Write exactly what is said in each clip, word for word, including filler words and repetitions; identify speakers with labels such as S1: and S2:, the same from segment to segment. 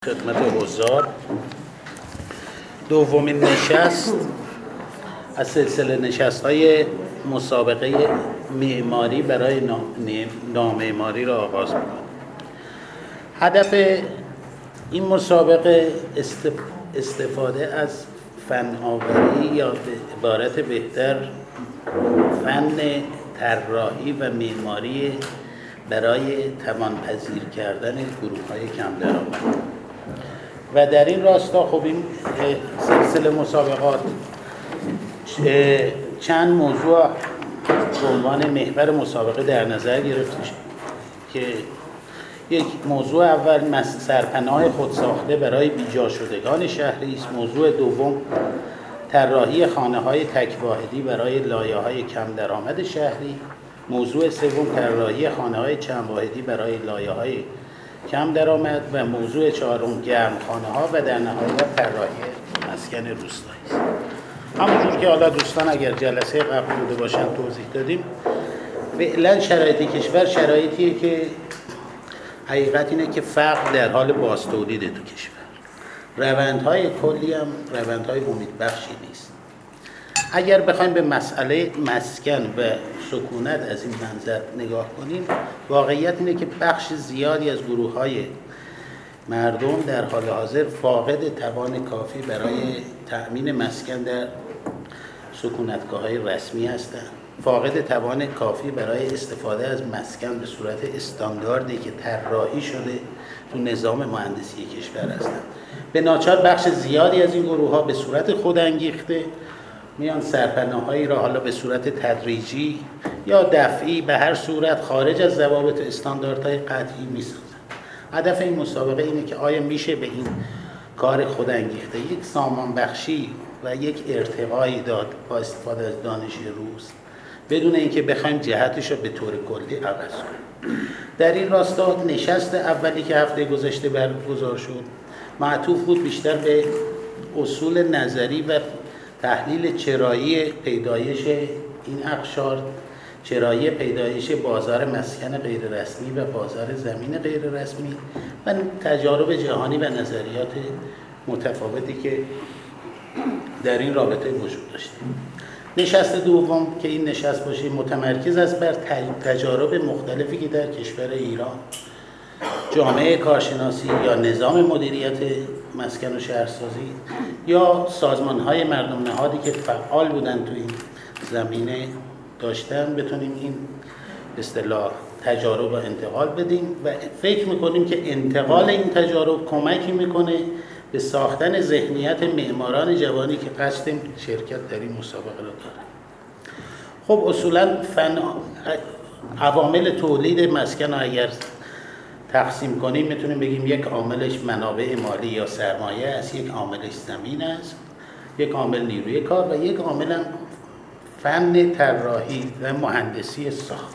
S1: خدمت حضار دومین نشست از سلسله نشست‌های مسابقه معماری برای نامعماری را آغاز می‌کنیم. هدف این مسابقه استفاده از فناوری یا به عبارت بهتر فن طراحی و معماری برای توانپذیر کردن گروه‌های کم درآمد و در این راستا خب این سلسله مسابقات چند موضوع به عنوان محور مسابقه در نظر گرفته شد که یک موضوع اول سرپناه خودساخته برای بیجا شدگان شهری است. موضوع دوم طراحی خانه‌های تک واحدی برای لایه‌های کم درآمد شهری. موضوع سوم طراحی خانه‌های چند واحدی برای لایه‌های کم درآمد و موضوع چهارم گرمخانه‌ها و در نهایت طراحی مسکن روستایی است. همونجور که حالا دوستان اگر جلسه قبل بوده باشن توضیح دادیم، فعلا شرایط کشور شرایطیه که حقیقت اینه که فقر در حال بازتولیده تو کشور. روندهای کلی هم روندهای امیدبخشی نیست. اگر بخوایم به مسئله مسکن و سکونت از این منظر نگاه کنیم، واقعیت اینه که بخش زیادی از گروه‌های مردم در حال حاضر فاقد توان کافی برای تأمین مسکن در سکونتگاه‌های رسمی هستند. فاقد توان کافی برای استفاده از مسکن به صورت استانداردی که طراحی شده تو نظام مهندسی کشور هستند. به ناچار بخش زیادی از این گروه‌ها به صورت خودانگیخته میان سرپناه‌هایی را حالا به صورت تدریجی یا دفعی به هر صورت خارج از ضوابط استانداردهای قطعی می‌سازند. هدف این مسابقه اینه که آیا میشه به این کار خودانگیخته یک سامان بخشی و یک ارتقایی داد با استفاده از دانش روز بدون اینکه بخوایم جهتش رو به طور کلی عوض کنیم. در این راستا نشست اولی که هفته گذشته برگزار شد معطوف بود بیشتر به اصول نظری و تحلیل چرایی پیدایش این اقشار، چرایی پیدایش بازار مسکن غیر رسمی و بازار زمین غیر رسمی و تجارب جهانی و نظریات متفاوتی که در این رابطه وجود داشته. نشست دوم که این نشست باشه متمرکز است بر تجارب مختلفی که در کشور ایران جامعه کارشناسی یا نظام مدیریت مسکن و شهرسازی یا سازمان‌های مردم نهادی که فعال بودن تو این زمینه داشتن بتونیم این به اصطلاح تجارب رو انتقال بدیم و فکر می‌کنیم که انتقال این تجارب کمکی می‌کنه به ساختن ذهنیت معماران جوانی که قصد شرکت در این مسابقه رو دارن. خب اصولاً فن عوامل تولید مسکن اگر تقسیم کنیم میتونیم بگیم یک عاملش منابع مالی یا سرمایه است، یک عاملش زمین است، یک عامل نیروی کار و یک عامل هم فن طراحی و مهندسی ساخت.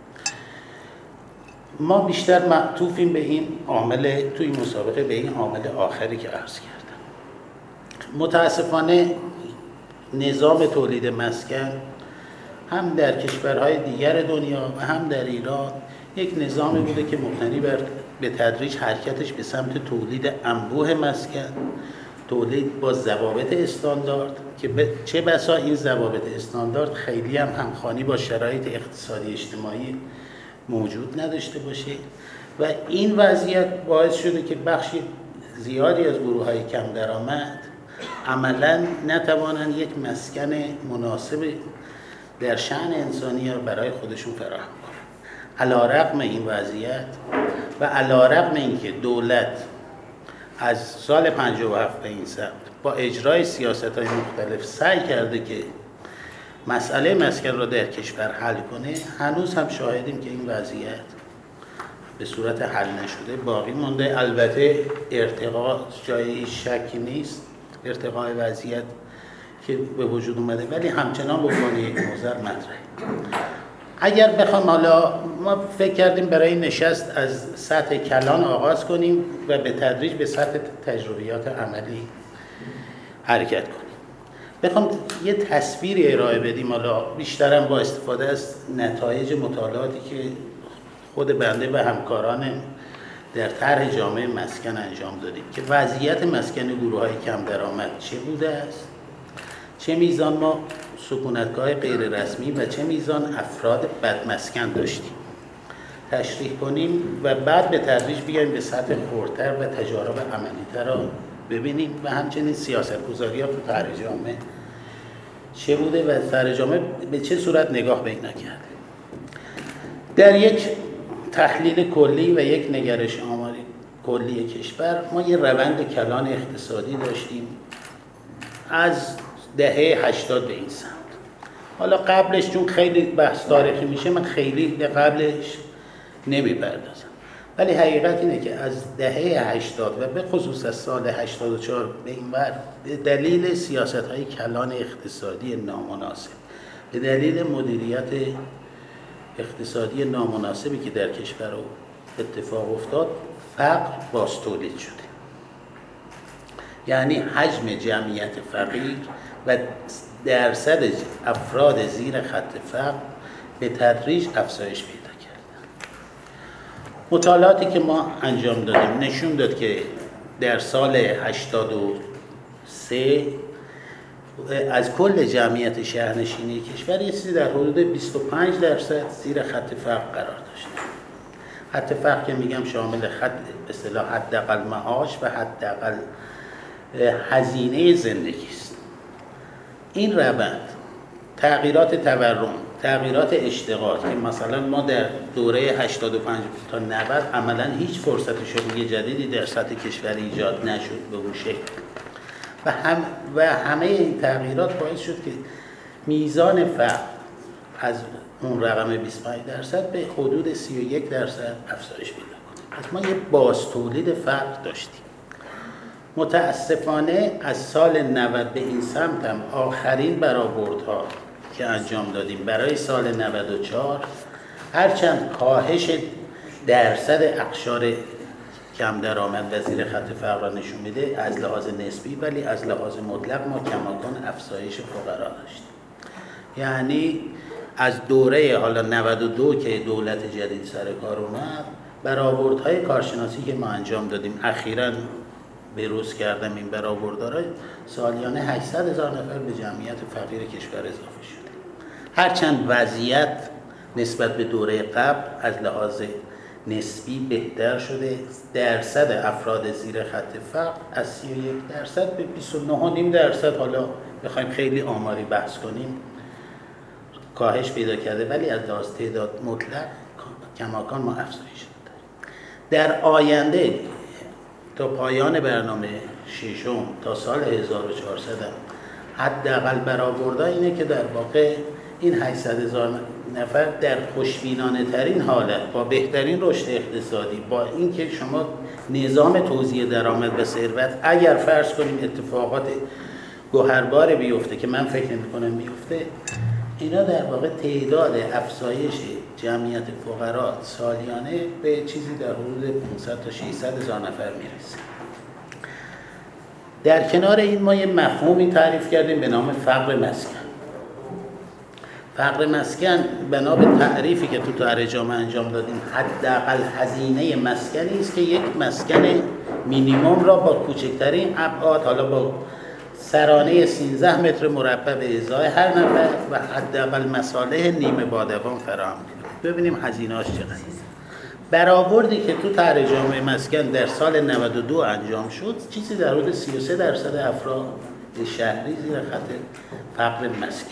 S1: ما بیشتر معطوفیم به این عامل توی این مسابقه به این عامل آخری که عرض کردم. متاسفانه نظام تولید مسکن هم در کشورهای دیگر دنیا و هم در ایران یک نظامی بوده که مبتنی بر به تدریج حرکتش به سمت تولید انبوه مسکن، تولید با ضوابط استاندارد که چه بسا این ضوابط استاندارد خیلی هم همخوانی با شرایط اقتصادی اجتماعی موجود نداشته باشه و این وضعیت باعث شده که بخشی زیادی از گروه‌های کم درآمد عملاً نتوانند یک مسکن مناسب در شأن انسانی را برای خودشون فراهم کنند. علی‌رغم این وضعیت و علی‌رغم اینکه دولت از سال پنجاه و هفت به این سمت با اجرای سیاست‌های مختلف سعی کرده که مسئله مسکن را در کشور حل کنه، هنوز هم شاهدیم که این وضعیت به صورت حل نشده باقی مونده. البته ارتقا جای شکی نیست، ارتقای وضعیت که به وجود اومده، ولی همچنان به عنوان یک موضوع مطرحه. اگر بخوام حالا ما فکر کردیم برای نشست از سطح کلان آغاز کنیم و به تدریج به سطح تجربیات عملی حرکت کنیم. بخوام یه تصویری ارائه بدیم حالا بیشترم با استفاده از نتایج مطالعاتی که خود بنده و همکاران در طرح جامعه مسکن انجام دادیم که وضعیت مسکن گروه‌های کم درآمد چه بوده است، چه میزان ما سکونتگاه غیر رسمی و چه میزان افراد بدمسکن داشتیم تشریح کنیم و بعد به تدریج بیایم به سطح خردتر و تجارب عملی‌تر را ببینیم و همچنین سیاست‌گذاری‌ها تو طرح جامعه چه بوده و طرح جامعه به چه صورت نگاه به اینا کرده. در یک تحلیل کلی و یک نگرش آماری کلی کشور ما یه روند کلان اقتصادی داشتیم از دهه هشتاد به این سمت. حالا قبلش چون خیلی بحث تاریخی میشه من خیلی به قبلش نمیپردازم، ولی حقیقت اینه که از دهه هشتاد و به خصوص از سال هشتاد و چهار به این ور به دلیل سیاست‌های کلان اقتصادی نامناسب، به دلیل مدیریت اقتصادی نامناسبی که در کشور اتفاق افتاد فقر باز تولید شده. یعنی حجم جمعیت فقیر و درصد افراد زیر خط فقر به تدریج افزایش پیدا کرد. مطالعاتی که ما انجام دادیم نشون داد که در سال هشتاد و سه از کل جمعیت شهرنشینی کشور یه چیزی در حدود بیست و پنج درصد زیر خط فقر قرار داشت. خط فقر که میگم شامل خط به اصطلاح حداقل معاش و حداقل هزینه زندگی است. این روند تغییرات تورم، تغییرات اشتغال که مثلا ما در دوره هشتاد و پنج تا نود عملا هیچ فرصت شغلی جدیدی در سطح کشور ایجاد نشد به اون شکل و هم و همه این تغییرات باعث شد که میزان فقر از اون رقم بیست و پنج درصد به حدود سی و یک درصد افزایش پیدا کنه. پس ما یه باز تولید فقر داشتیم. متاسفانه از سال نود به این سمت هم آخرین برآوردها که انجام دادیم برای سال نود و چهار هرچند کاهش درصد اقشار کم درآمد و زیر خط فقر را نشون میده از لحاظ نسبی، ولی از لحاظ مطلق ما کماکان افزایش فقرا داشتیم. یعنی از دوره حالا نود و دو که دولت جدید سر کار اومد برآوردهای کارشناسی که ما انجام دادیم اخیراً بروز کردم این برآوردها را سالیانه هشتصد هزار نفر به جمعیت فقیر کشور اضافه شده. هرچند وضعیت نسبت به دوره قبل از لحاظ نسبی بهتر شده، درصد افراد زیر خط فقر از سی و یک درصد به بیست و نه و نیم درصد حالا بخوایم خیلی آماری بحث کنیم کاهش پیدا کرده، ولی از لحاظ تعداد مطلق کماکان ما افزایش داریم. در آینده تا پایان برنامه ششم تا سال هزار و چهارصد حداقل برآورده اینه که در واقع این هشتصد هزار نفر در خوشبینانه ترین حالت با بهترین رشد اقتصادی با اینکه شما نظام توزیع درآمد و ثروت اگر فرض کنیم اتفاقات گوهربار بیفته که من فکر نمی‌کنم بیفته، اینا در واقع تعداد افزایش جمعیت فقرا سالیانه به چیزی در حدود پانصد تا ششصد هزار نفر میرسه. در کنار این ما یه مفهومی تعریف کردیم به نام فقر مسکن. فقر مسکن بنا به تعریفی که تو طرح جامعه انجام دادیم حداقل هزینه مسکنی است که یک مسکن مینیمم را با کوچکترین ابعاد حالا با سرانه سیزده متر مربع به ازای هر نفر و حداقل مصالح نیمه بادوام فراهم کنه. ببینیم هزینه‌اش چقدر. برآوردی که تو طرح جامعه مسکن در سال نود و دو انجام شد چیزی در حدود سی و سه درصد افراد شهری زیر خط فقر مسکن.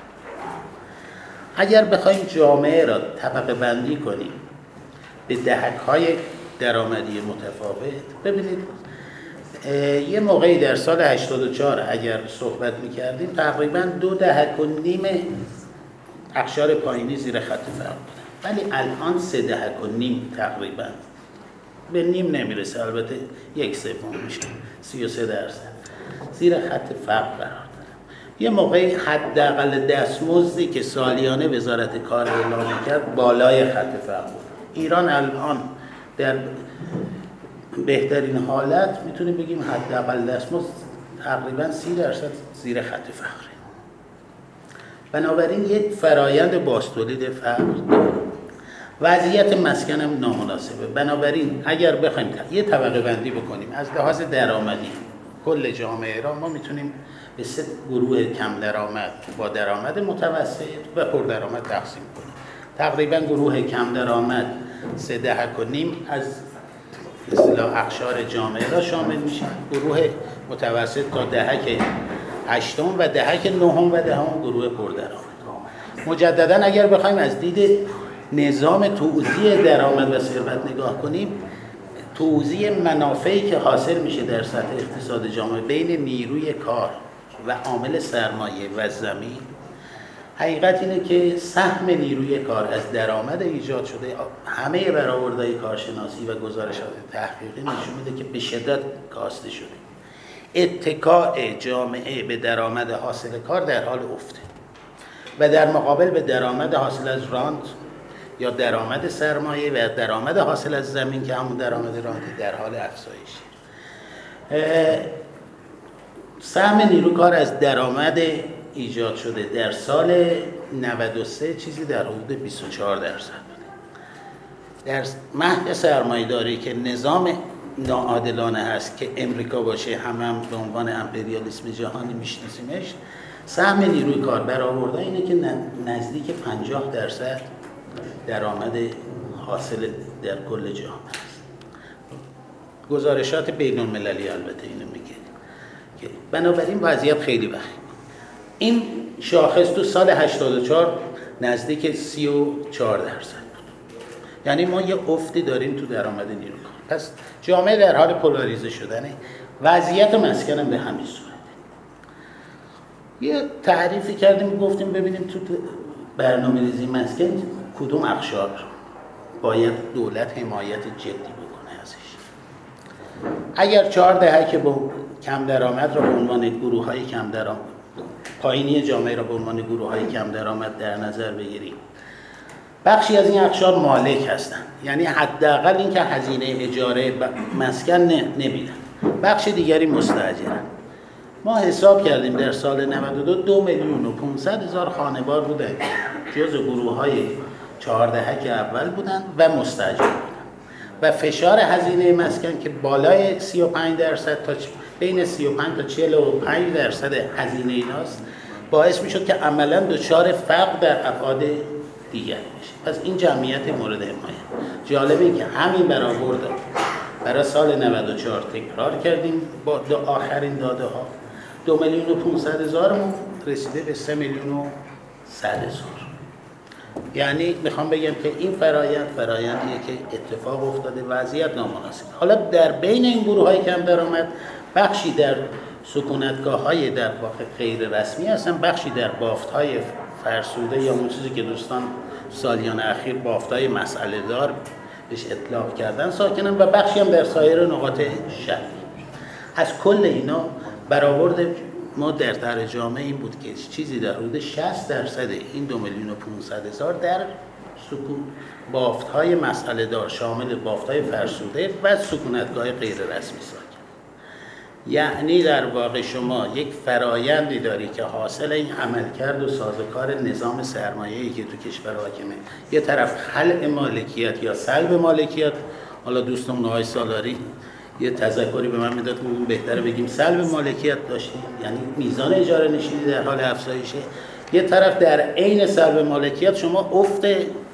S1: اگر بخوایم جامعه را طبقه بندی کنیم به دهک‌های درآمدی متفاوت، ببینید یه موقعی در سال هشتاد و چهار اگر صحبت می‌کردیم تقریباً دو دهک و نیم اقشار پایینی زیر خط فقر بودن، ولی الان سه دهک و نیم تقریباً به نیم نمیرسه، البته یک سوم میشه، سی و سه درصد زیر خط فقر قرار داره. یه موقعی حداقل دستمزدی که سالیانه وزارت کار اعلام کرد بالای خط فقر بود. ایران الان در بهترین حالت میتونیم بگیم حداقل دستمزد تقریبا سی درصد زیر خط فقره. بنابراین یک فرایند بازتولید فقر وضعیت مسکن هم نامناسبه. بنابراین اگر بخوایم یه طبقه بندی بکنیم از لحاظ درآمدی کل جامعه را، ما میتونیم به سه گروه کم درآمد، با درآمد متوسط و پردرآمد تقسیم کنیم. تقریبا گروه کم درآمد سه دهک و نیم از اصطلاح اقشار جامعه را شامل میشه، گروه متوسط تا دهک هشتم و دهک نهم و دهم گروه پردرآمد. مجددا اگر بخوایم از دید نظام توزیع درآمد و ثروت نگاه کنیم، توزیع منافعی که حاصل میشه در سطح اقتصاد جامعه بین نیروی کار و عامل سرمایه و زمین، حقیقت اینه که سهم نیروی کار از درآمد ایجاد شده همه برآوردهای کارشناسی و گزارشات تحقیقی نشون میده که به شدت کاسته شده. اتکاء جامعه به درآمد حاصل کار در حال افته و در مقابل به درآمد حاصل از رانت یا درآمد سرمایه و درآمد حاصل از زمین که همون درآمد رانت در حال افزایشه. سهم نیروی کار از درآمد ایجاد شده در سال نود و سه چیزی در حدود بیست و چهار درصد بوده. در مهد سرمایه‌داری که نظام ناعادلانه هست که امریکا باشه، هم هم به عنوان امپریالیسم جهانی میشناسیمش، سهم نیروی کار برآورده اینه که نزدیک پنجاه درصد درآمد حاصل در کل جهان است. گزارشات بین المللی البته اینو میگه که بنابراین وضعیت خیلی وخیم. این شاخص تو سال هشتاد و چهار نزدیک سی و چهار درصد بود. یعنی ما یه افتی داریم تو درآمد نیروی کار. پس جامعه در حال پولاریزه شدنه. وضعیت مسکن هم به همین صورته. یه تعریفی کردیم، گفتیم ببینیم تو برنامه‌ریزی مسکن کدوم اقشار باید دولت حمایت جدی بکنه ازش. اگر چهار دهه که با کم درآمد را به عنوان گروه‌های کم درآمد، پایینی جامعه را به عنوان گروه‌های کم درآمد در نظر بگیریم، بخشی از این اقشار مالک هستند، یعنی حداقل اینکه هزینه اجاره مسکن نمیدن، بخش دیگری مستاجرن. ما حساب کردیم در سال نود و دو دو میلیون و پانصد هزار خانوار بودن جز گروه‌های چهار دهک اول بودن و مستاجر بودن و فشار هزینه مسکن که بالای سی و پنج درصد تا بین سی و پنج تا چهل و پنج درصد هزینه ایناست، باعث میشد که عملاً دچار فقر در ابعاد دیگر بشه. پس این جمعیت مورد حمایت. جالبه این که همین برآورد برای سال نود و چهار تکرار کردیم با دو آخرین داده ها، دو میلیون و پانصد هزارمون رسیده به سه میلیون و صد هزار. یعنی میخوام بگم که این فرایند فرایندیه که اتفاق افتاده، وضعیت نامناسب. حالا در بین این گروه های کم درآمد بخشی در سکونتگاه های در واقع غیر رسمی هستن، بخشی در بافت های فرسوده یا اون چیزی که دوستان سالیان اخیر بافت های مسئله دار بهش اطلاق کردن ساکنن و بخشی هم در سایر نقاط شهر. از کل اینا برآورد ما در طرح جامعه این بود که چیزی در حدود شصت درصد این دو میلیون و پانصد هزار در سکون بافت‌های مسئله دار شامل بافت‌های فرسوده و سکونتگاه غیر رسمی ساکن. یعنی در واقع شما یک فرایندی داری که حاصل این عملکرد و سازوکار نظام سرمایه‌ای که تو کشور حاکمه، یه طرف خلع مالکیت یا سلب مالکیت، حالا دوستم آقای سالاری یه تذکری به من میداد که بهتره بگیم سلب مالکیت داشتیم، یعنی میزان اجاره نشینی در حال افزایشه. یه طرف در عین سلب مالکیت شما افت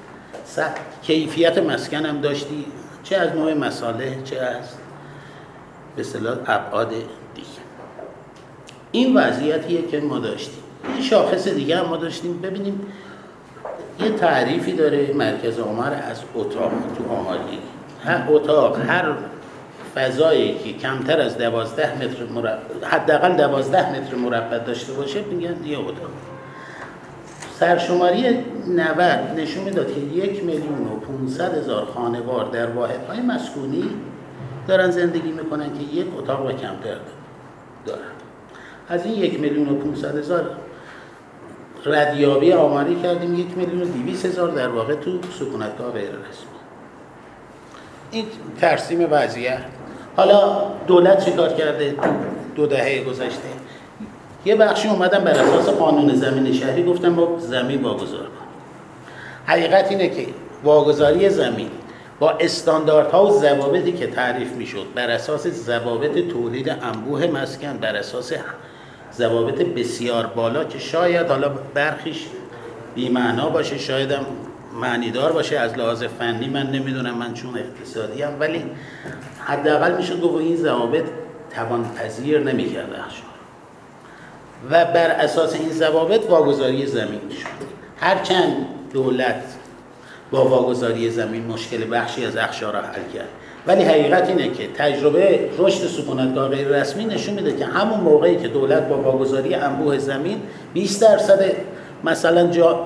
S1: کیفیت مسکن هم داشتی، چه از نوع مصالح چه از به اصطلاح ابعاد دیگه. این وضعیتیه که ما داشتیم. این شاخص دیگه هم ما داشتیم. ببینیم یه تعریفی داره مرکز آمار از اتاق تو آمارگیری. هر اتاق، هر فضایی که کمتر از دوازده متر مربع، حداقل دوازده متر مربع داشته باشه میگن یه اتاق. سرشماری نود نشون میداد که یک میلیون و پانصد هزار خانوار در واحدهای مسکونی دارن زندگی میکنن که یک اتاق و کمتر دارن. از این یک میلیون و پانصد هزار ردیابی آماری کردیم، یک میلیون و دویست هزار در واقع تو سکونتگاه غیر رسمی. این ترسیم وضعیت. حالا دولت چه کار کرده تو دو دهه گذشته؟ یه بخشی اومدن بر اساس قانون زمین شهری گفتن با زمین واگذار کن. حقیقت اینه که واگذاری زمین با استانداردها و ضوابطی که تعریف میشد بر اساس ضوابط تولید انبوه مسکن، بر اساس ضوابط بسیار بالا که شاید حالا برخیش بی‌معنا باشه، شاید هم معنیدار باشه از لحاظ فنی، من نمیدونم، من چون اقتصادی هم، ولی حداقل میشه گفت این ضوابط توانپذیر نمی‌کرد اخشار و بر اساس این ضوابط واگذاری زمین شد. هرچند دولت با واگذاری زمین مشکل بخشی از اخشار را حل کرد، ولی حقیقت اینه که تجربه رشد سکونتگاه غیر رسمی نشون میده که همون موقعی که دولت با واگذاری انبوه زمین بیست درصد مثلا جا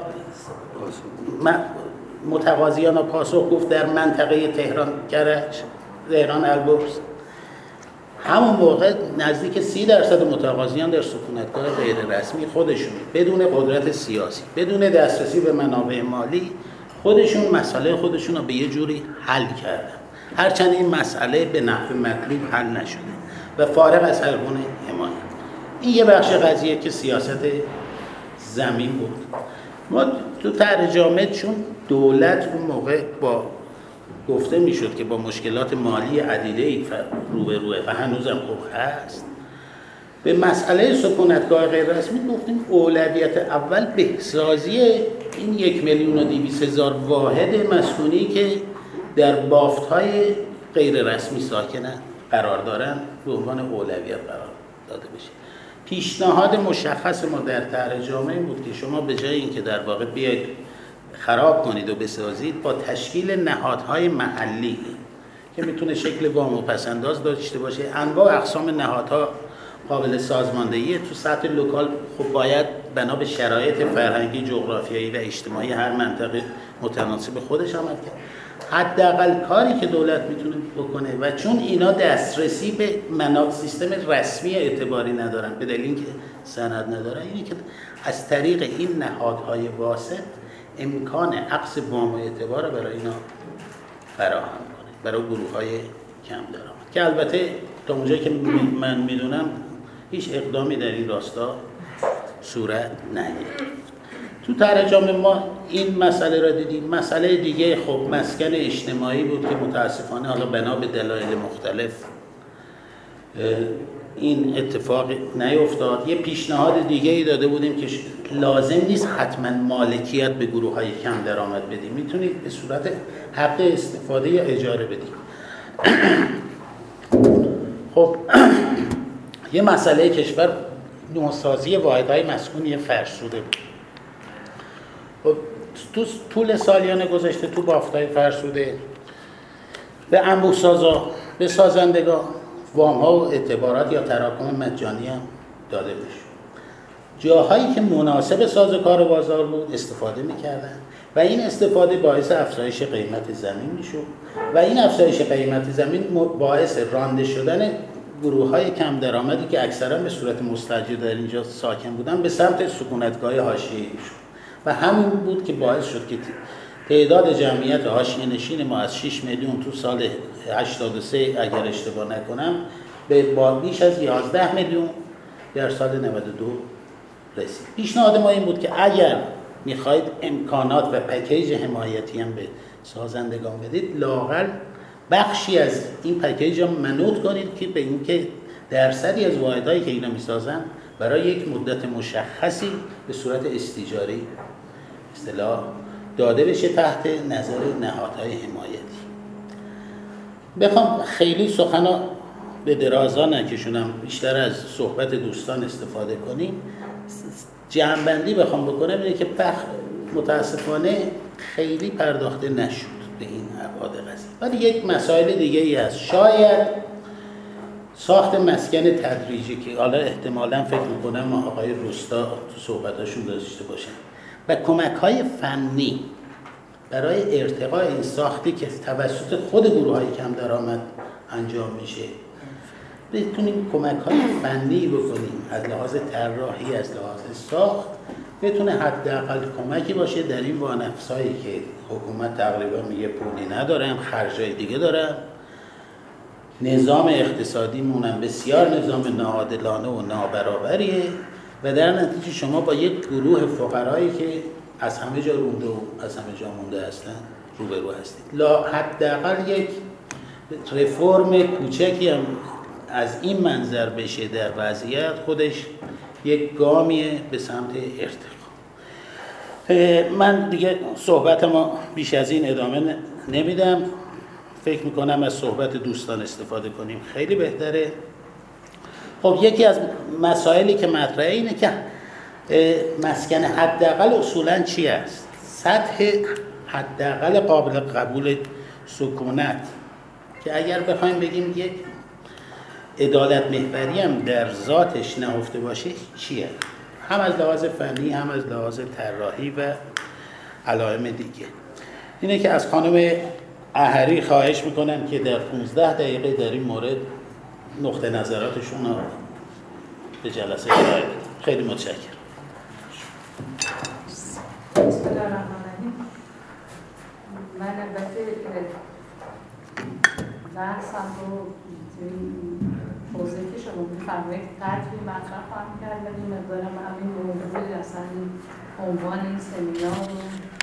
S1: متقاضیان را پاسخ گفت در منطقه تهران کرج، تهران البرز، همون موقع نزدیک سی درصد متقاضیان در سکونتگاه غیر رسمی خودشون بدون قدرت سیاسی، بدون دسترسی به منابع مالی، خودشون مسئله خودشون رو به یه جوری حل کردن، هرچند این مسئله به نحو مطلوب حل نشده و فارغ از هر گونه حمایت. این یه بخش قضیه که سیاست زمین بود. ما تو طرح جامع چون دولت اون موقع با گفته میشد که با مشکلات مالی عدیده‌ای روبروه و هنوزم خوب هست، به مسئله سکونتگاه غیر رسمی گفتیم اولویت اول بهسازی این یک میلیون و دویست هزار واحد مسکونی که در بافت‌های غیر رسمی ساکنن قرار دارن به عنوان اولویت قرار داده بشه. پیشنهاد مشخص ما در طرح جامع بود که شما به جای اینکه در واقع بیاید خراب کنید و بسازید، با تشکیل نهادهای محلی که میتونه شکل وام و پسنداز داشته باشه، انواع اقسام نهادها قابل سازماندهی تو سطح لوکال، خب باید بنا به شرایط فرهنگی، جغرافیایی و اجتماعی هر منطقه متناسب خودش عمل کرد. حداقل کاری که دولت میتونه بکنه و چون اینا دسترسی به منابع سیستم رسمی اعتباری ندارن به دلیل اینکه سند ندارن، اینه که از طریق این نهادهای واسط امکان عقص وام و اعتبار برای اینا فراهم کنه، برای گروه‌های کم درآمد، که البته تا اونجایی که من میدونم هیچ اقدامی در این راستا صورت نگرفت. تو طرح جامع ما این مسئله را دیدیم. مسئله دیگه خب مسکن اجتماعی بود که متاسفانه حالا بنا به دلایل مختلف این اتفاق نیفتاد. یه پیشنهاد دیگه ای داده بودیم که لازم نیست حتما مالکیت به گروه های کم درآمد بدیم، میتونید به صورت حق استفاده یا اجاره بدیم. خب یه مسئله کشور نوسازی واحدهای مسکونی فرسوده بود. خب تو طول سالیان گذشته تو بافت‌های فرسوده به انبوه‌سازا، به سازندگان وام‌ها و اعتبارات یا تراکم مجانی هم داده میشه. جاهایی که مناسب سازوکار بازار بود استفاده میکردن و این استفاده باعث افزایش قیمت زمین میشد و این افزایش قیمت زمین باعث رانده شدن گروه‌های کم درآمدی که اکثرا به صورت مستاجر در اینجا ساکن بودن به سمت سکونتگاه حاشیه‌ای شد و همین بود که باعث شد که تعداد جمعیت حاشیه‌نشین ما از شش میلیون تو سال هشتاد و سه اگر اشتباه نکنم به بیش از یازده میلیون در سال نود و دو رسید. پیشنهاد ما این بود که اگر میخواید امکانات و پکیج حمایتی هم به سازندگان بدید، لااقل بخشی از این پکیج هم منوط کنید که به اینکه درصدی از واحدهایی که اینا میسازن برای یک مدت مشخصی به صورت استیجاری اصطلاح داده بشه تحت نظر نهادهای حمایتی. بخوام خیلی سخنا به درازا نکشونم، بیشتر از صحبت دوستان استفاده کنیم، جمع‌بندی بخوام بکنم اینه که بخ متاسفانه خیلی پرداخته نشد به این ابعاد قضیه، ولی یک مسائل دیگه ای هست. شاید ساخت مسکن تدریجی که حالا احتمالاً فکر میکنم ما آقای روستا تو صحبتاشون داشته باشن و کمک‌های فنی برای ارتقاء این ساختی که توسط خود گروه‌های کم درآمد انجام میشه بتونیم کمک‌های فنی بکنیم از لحاظ طراحی، از لحاظ ساخت، بتونه حداقل کمکی باشه در این وانفسایی که حکومت تقریبا میگه پولی ندارن، خرجای دیگه دارن، نظام اقتصادی مونم بسیار نظام ناعادلانه و نابرابریه و در نتیجه شما با یک گروه فقرایی که از همه جا رونده و از همه جا مونده هستن روبرو هستید. لا حداقل یک رفرم کوچکی هم از این منظر بشه در وضعیت، خودش یک گامیه به سمت ارتقا. من دیگه صحبتمو بیش از این ادامه نمیدم. فکر میکنم از صحبت دوستان استفاده کنیم خیلی بهتره. خب یکی از مسائلی که مطرحه اینه که مسکن حداقل اصولاً چی است؟ سطح حداقل قابل قبول سکونت که اگر بخوایم بگیم یک عدالت محوری هم در ذاتش نهفته باشه چیه؟ هم از لحاظ فنی هم از لحاظ طراحی و علائم دیگه. اینه که از خانم احری خواهش میکنم که در پانزده دقیقه در این مورد نقطه نظراتشون رو به جلسه ارائه بدن. خیلی متشکرم.
S2: بسم الله الرحمن الرحیم. من البته بحثم رو توضیحی که شما می‌فرمایید قدری مطرح خواهم کرد، ولی مقدارم همین موضوع اصلا عنوان این سمینار رو